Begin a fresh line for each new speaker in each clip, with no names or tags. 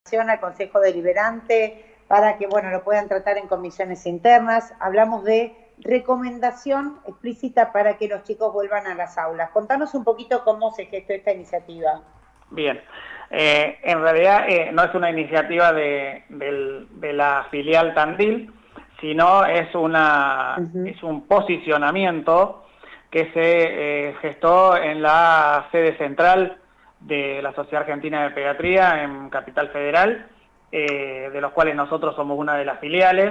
al Consejo Deliberante para que, bueno, lo puedan tratar en comisiones internas. Hablamos de recomendación explícita para que los chicos vuelvan a las aulas. Contanos un poquito cómo se gestó esta iniciativa.
Bien, en realidad no es una iniciativa de la filial Tandil, sino es un posicionamiento que se gestó en la sede central de la Sociedad Argentina de Pediatría en Capital Federal, de los cuales nosotros somos una de las filiales.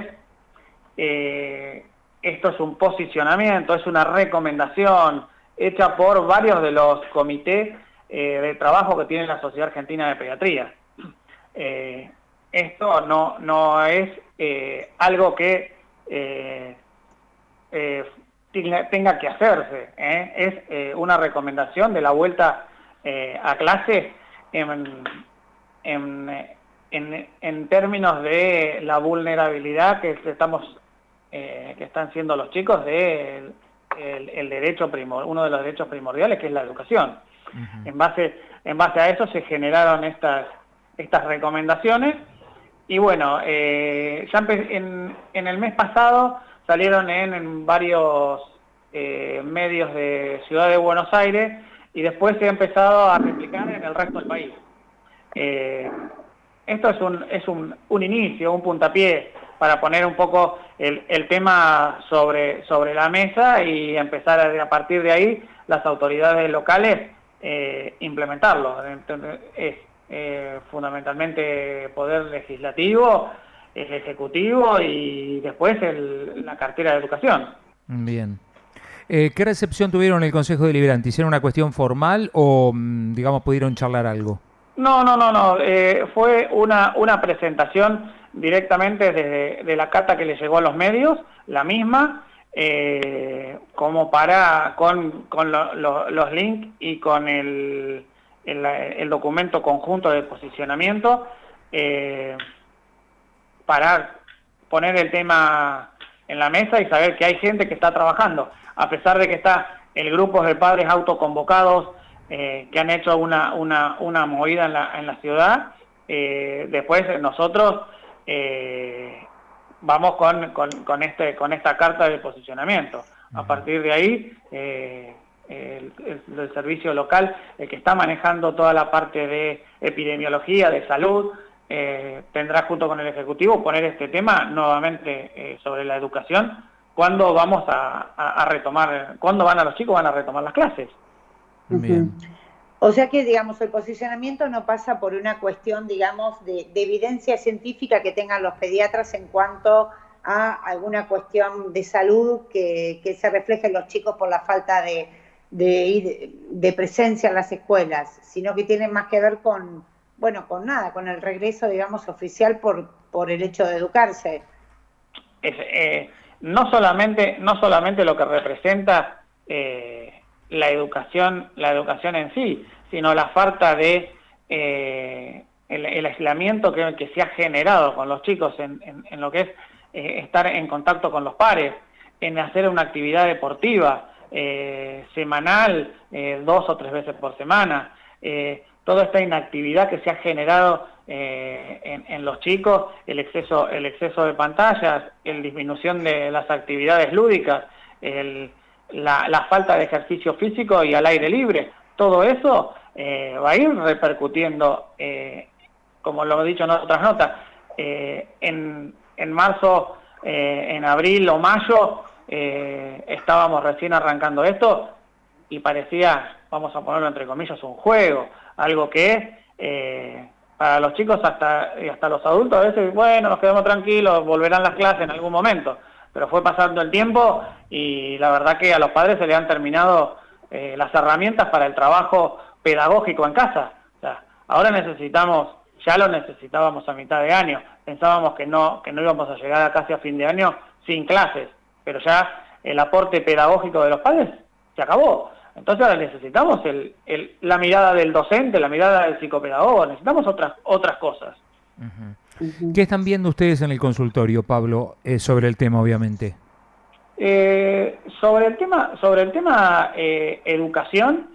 Esto es un posicionamiento, es una recomendación hecha por varios de los comités de trabajo que tiene la Sociedad Argentina de Pediatría. Esto no es algo que tenga que hacerse, es una recomendación de la vuelta a clase en términos de la vulnerabilidad que están siendo los chicos de uno de los derechos primordiales, que es la educación. En base a eso se generaron estas recomendaciones y bueno, ya en el mes pasado salieron en varios medios de Ciudad de Buenos Aires y después se ha empezado a replicar en el resto del país. Esto es un inicio, un puntapié para poner un poco el tema sobre la mesa y empezar a partir de ahí las autoridades locales implementarlo. Es fundamentalmente poder legislativo, el ejecutivo y después la cartera de educación.
Bien. ¿Qué recepción tuvieron el Consejo Deliberante? ¿Hicieron una cuestión formal o, digamos, pudieron charlar algo?
No. Fue una presentación directamente de la carta que le llegó a los medios, la misma, como con los links y con el documento conjunto de posicionamiento, para poner el tema en la mesa y saber que hay gente que está trabajando, a pesar de que está el grupo de padres autoconvocados que han hecho una movida en la ciudad. Después nosotros vamos con esta carta de posicionamiento. A partir de ahí, el servicio local, el que está manejando toda la parte de epidemiología, de salud, tendrá junto con el Ejecutivo poner este tema nuevamente sobre la educación. ¿Cuándo vamos a retomar? ¿Cuándo los chicos van a retomar las clases?
Bien.
O sea que, digamos, el posicionamiento no pasa por una cuestión, digamos, de evidencia científica que tengan los pediatras en cuanto a alguna cuestión de salud que se refleje en los chicos por la falta de presencia en las escuelas, sino que tiene más que ver con el regreso, digamos, oficial por el hecho de educarse.
No solamente lo que representa la educación en sí, sino la falta de el aislamiento que se ha generado con los chicos en lo que es estar en contacto con los pares, en hacer una actividad deportiva semanal, 2 o 3 veces por semana, toda esta inactividad que se ha generado en los chicos, el exceso de pantallas, la disminución de las actividades lúdicas, la falta de ejercicio físico y al aire libre, todo eso va a ir repercutiendo, como lo he dicho en otras notas, en marzo, en abril o mayo, estábamos recién arrancando esto y parecía, vamos a ponerlo entre comillas, un juego, algo que para los chicos hasta los adultos a veces, bueno, nos quedamos tranquilos, volverán las clases en algún momento, pero fue pasando el tiempo y la verdad que a los padres se le han terminado las herramientas para el trabajo pedagógico en casa. O sea, ahora ya lo necesitábamos a mitad de año, pensábamos que no íbamos a llegar casi a fin de año sin clases, pero ya el aporte pedagógico de los padres se acabó. Entonces ahora necesitamos la mirada del docente, la mirada del psicopedagogo, necesitamos otras cosas.
¿Qué están viendo ustedes en el consultorio, Pablo, sobre el tema, obviamente?
Sobre el tema educación,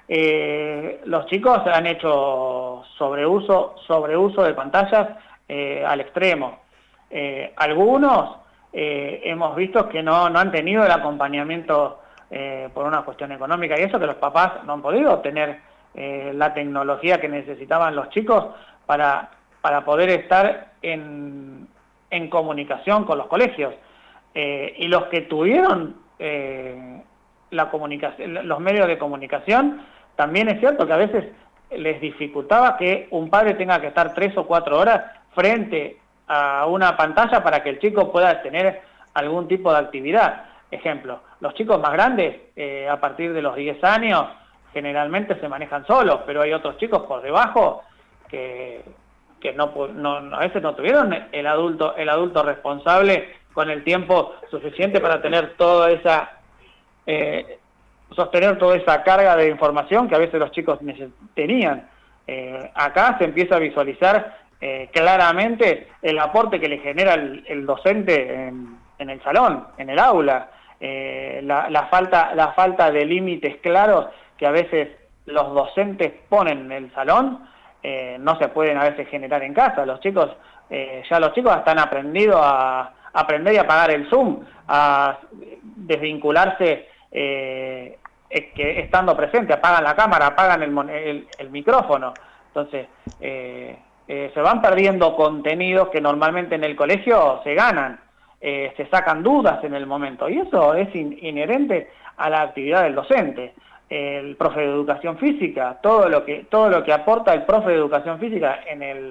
Los chicos han hecho sobreuso de pantallas al extremo. Algunos hemos visto que no han tenido el acompañamiento por una cuestión económica y eso, que los papás no han podido tener la tecnología que necesitaban los chicos para poder estar en comunicación con los colegios. Y los que tuvieron la comunicación, los medios de comunicación, también es cierto que a veces les dificultaba que un padre tenga que estar 3 o 4 horas frente a una pantalla para que el chico pueda tener algún tipo de actividad. Ejemplo, los chicos más grandes, a partir de los 10 años, generalmente se manejan solos, pero hay otros chicos por debajo que a veces no tuvieron el adulto responsable con el tiempo suficiente para tener sostener toda esa carga de información que a veces los chicos tenían. Acá se empieza a visualizar claramente el aporte que le genera el docente en el salón, en el aula, la falta de límites claros que a veces los docentes ponen en el salón, no se pueden a veces generar en casa. Los chicos están aprendidos a aprender y apagar el Zoom, a desvincularse estando presente, apagan la cámara, apagan el micrófono. Entonces, se van perdiendo contenidos que normalmente en el colegio se ganan, se sacan dudas en el momento, y eso es inherente a la actividad del docente. El profe de educación física, todo lo que aporta el profe de educación física en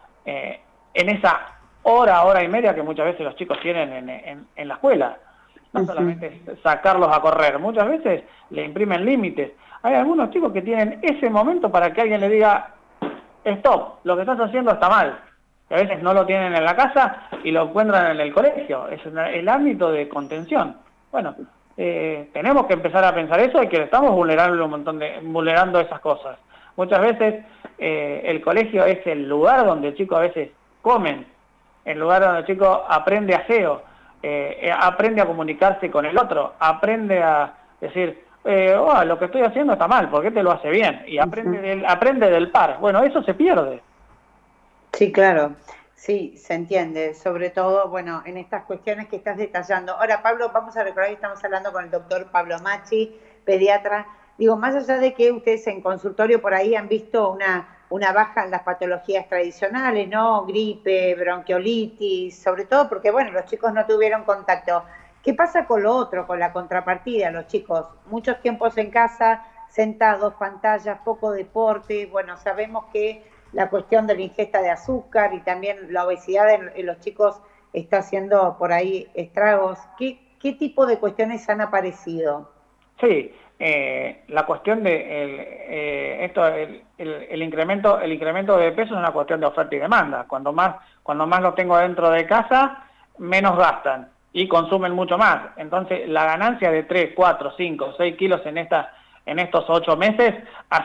esa hora y media que muchas veces los chicos tienen en la escuela. No solamente es sacarlos a correr, muchas veces le imprimen límites. Hay algunos chicos que tienen ese momento para que alguien le diga: stop, lo que estás haciendo está mal. Que a veces no lo tienen en la casa y lo encuentran en el colegio. Es el ámbito de contención. Bueno, tenemos que empezar a pensar eso y que estamos vulnerando esas cosas. Muchas veces el colegio es el lugar donde el chico a veces comen, el lugar donde el chico aprende aseo, aprende a comunicarse con el otro, aprende a decir: lo que estoy haciendo está mal, ¿por qué te lo hace bien? Y aprende del par. Bueno, eso se pierde.
Sí, claro, sí, se entiende, sobre todo, bueno, en estas cuestiones que estás detallando. Ahora, Pablo, vamos a recordar que estamos hablando con el doctor Pablo Macchi, pediatra. Digo, más allá de que ustedes en consultorio por ahí han visto una baja en las patologías tradicionales, ¿no? Gripe, bronquiolitis, sobre todo porque, bueno, los chicos no tuvieron contacto. ¿Qué pasa con lo otro, con la contrapartida? Los chicos, muchos tiempos en casa, sentados, pantallas, poco deporte. Bueno, sabemos que la cuestión de la ingesta de azúcar y también la obesidad en los chicos está haciendo por ahí estragos. ¿Qué tipo de cuestiones han aparecido?
Sí, la cuestión de el incremento de peso es una cuestión de oferta y demanda. Cuando más lo tengo dentro de casa, menos gastan y consumen mucho más. Entonces, la ganancia de 3, 4, 5, 6 kilos en estos 8 meses ha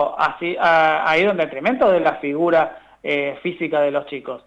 ido en detrimento de la figura física de los chicos.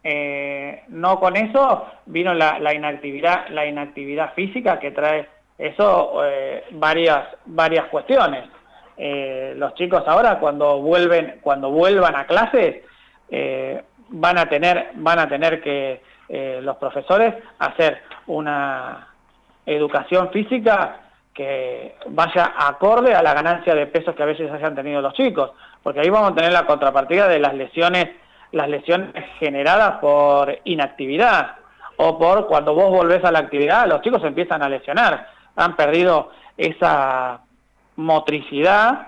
No con eso vino la inactividad física que trae eso varias cuestiones. Los chicos ahora cuando vuelvan a clases van a tener que los profesores hacer una educación física que vaya acorde a la ganancia de pesos que a veces hayan tenido los chicos, porque ahí vamos a tener la contrapartida de las lesiones generadas por inactividad, o por cuando vos volvés a la actividad, los chicos empiezan a lesionar, han perdido esa motricidad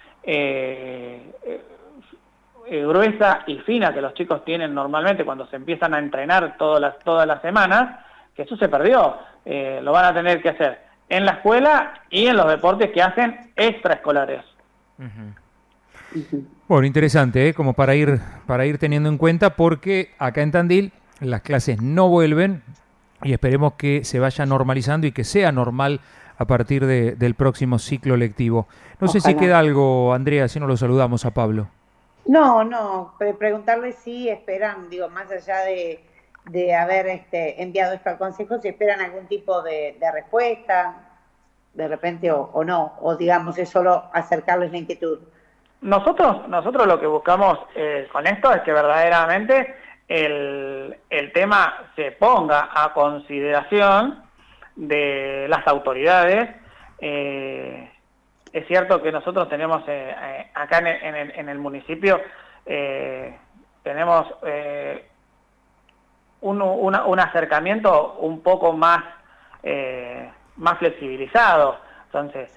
gruesa y fina que los chicos tienen normalmente cuando se empiezan a entrenar todas las semanas, que eso se perdió. Lo van a tener que hacer en la escuela y en los deportes que hacen extraescolares.
Bueno, interesante, como para ir teniendo en cuenta, porque acá en Tandil las clases no vuelven y esperemos que se vaya normalizando y que sea normal a partir del próximo ciclo lectivo. No sé si queda algo, Andrea, si no lo saludamos a Pablo.
No, preguntarle si esperan, digo, más allá de haber enviado esto al Consejo, si esperan algún tipo de respuesta. de repente o no, o digamos es solo acercarles la inquietud.
Nosotros lo que buscamos con esto es que verdaderamente el tema se ponga a consideración de las autoridades. Es cierto que nosotros tenemos acá en el municipio tenemos un acercamiento un poco más flexibilizado. Entonces,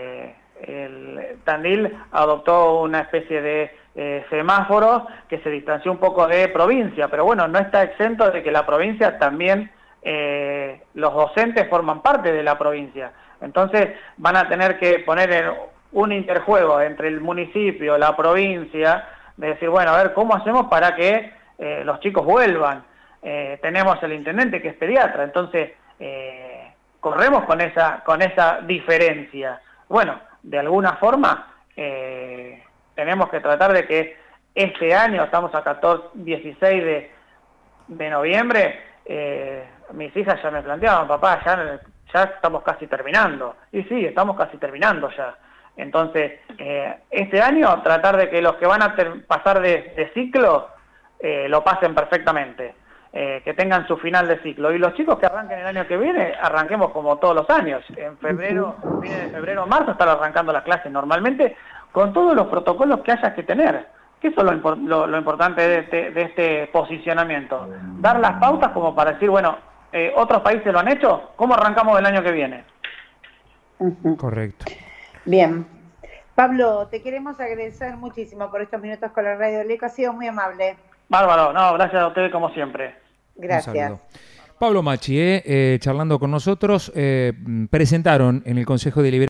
Tandil adoptó una especie de semáforos que se distanció un poco de provincia, pero bueno, no está exento de que la provincia también, los docentes forman parte de la provincia. Entonces van a tener que poner en un interjuego entre el municipio, la provincia, de decir, bueno, a ver, ¿cómo hacemos para que los chicos vuelvan? Tenemos el intendente que es pediatra, entonces corremos con esa diferencia. Bueno, de alguna forma tenemos que tratar de que este año, estamos a 16 de noviembre, mis hijas ya me planteaban, papá, ya estamos casi terminando. Y sí, estamos casi terminando ya. Entonces, este año tratar de que los que van a pasar de ciclo lo pasen perfectamente, que tengan su final de ciclo. Y los chicos que arranquen el año que viene, arranquemos como todos los años. En febrero, fines de febrero o marzo, estar arrancando las clases normalmente con todos los protocolos que haya que tener. Que eso es lo importante de este posicionamiento. Dar las pautas como para decir, bueno, otros países lo han hecho, ¿cómo arrancamos el año que viene?
Correcto.
Bien. Pablo, te queremos agradecer muchísimo por estos minutos con la Radio Leco, ha sido muy amable.
Bárbaro, no, gracias a ustedes como siempre.
Gracias.
Pablo Macchi, charlando con nosotros, presentaron en el Consejo Deliberativo